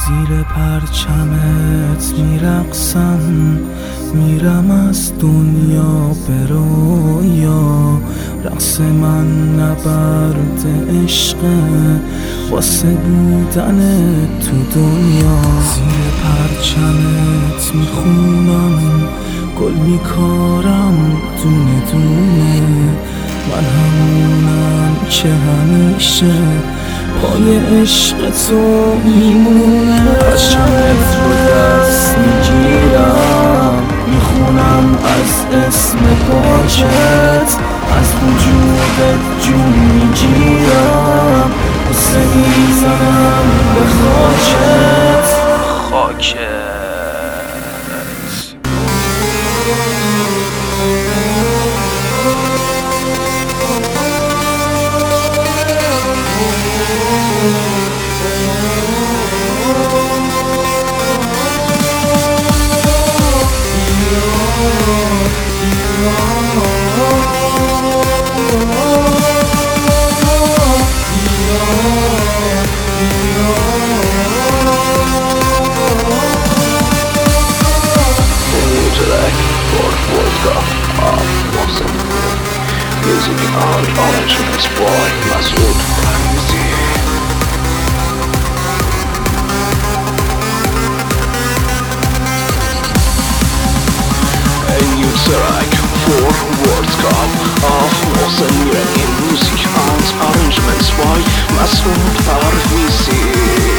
زیر پرچمت میرقصم، میرم از دنیا به رویا. رقص من نبرد عشقه واسه بودن تو دنیا. زیر پرچمت میخونم، گل میکارم دونه دونه. من همونم که همیشه پای عشق تو میمونه. پرچمت رو دست میگیرم، میخونم از اسم پاکت، از وجودت جون میگیرم، قصه میزنم به خاکت. Music and arrangements by Masoud Parvizi. A new track for World Cup of Mosambik. Music and arrangements by Masoud Parvizi.